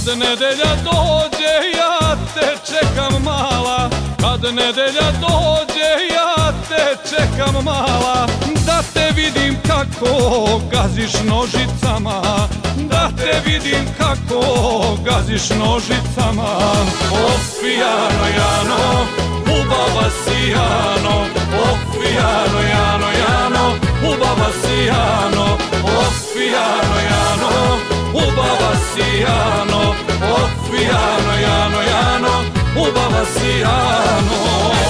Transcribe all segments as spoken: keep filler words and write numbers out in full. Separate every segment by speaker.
Speaker 1: Kad nedelja dođe ja te čekam mala, kad nedelja dođe ja te čekam mala, da te vidim kako gaziš nožicama, da te vidim kako gaziš nožicama. Oh Fijano Jano, ubava si Jano, oh Fijano Jano, Jano, ubava si Jano, oh Fijano Jano, ubava si Jano, oh Fijano Jano, Jano, ubava si Jano.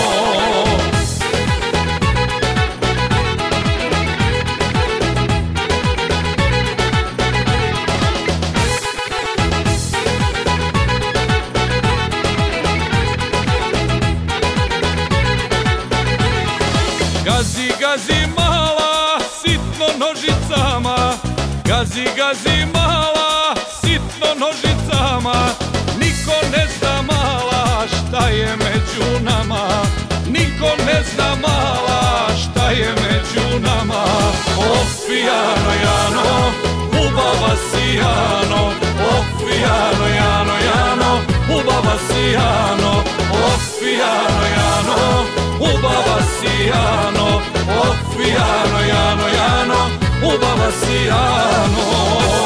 Speaker 1: Gazi, gazi mala, sitno nožicama, gazi, gazi mala, sitno nožicama, niko ne zna mala šta je među nama, niko ne zna mala šta je među nama. Oh Fijano Jano, ubava si Jano, oh Fijano Jano, Jano, ubava si Jano, oh Fijano Jano, ubava si Jano, oh Fijano Jano, Jano, ubava si Jano.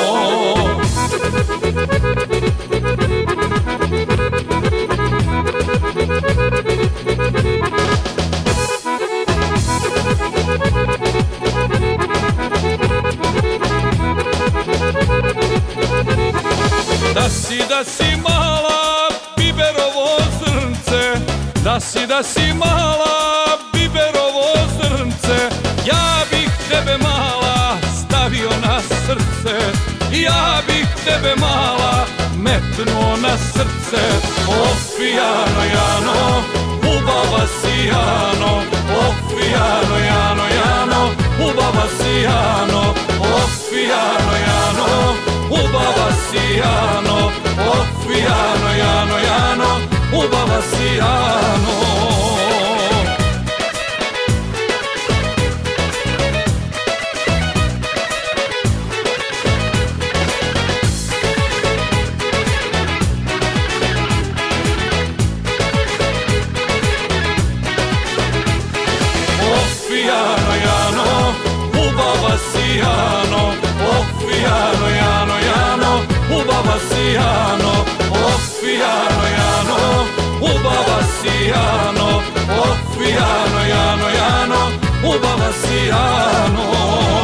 Speaker 1: Da si, da si mala biberovo zrnce, da si, da si mala biberovo zrnce, ja bih tebe mala stavio na srce, ja bih tebe mala metnuo na srce. Oh Fijano Jano, ubava si Jano, oh Fijano Jano, Jano, ubava si Jano, oh Fijano Jano, ubava si Jano, oh Fijano Jano, Jano, ubava si Jano. Fijano Jano, ubava si Jano, oh Fijano Jano, Jano, ubava si Jano, oh Fijano Jano, ubava si Jano, oh Fijano Jano, Jano, ubava si Jano.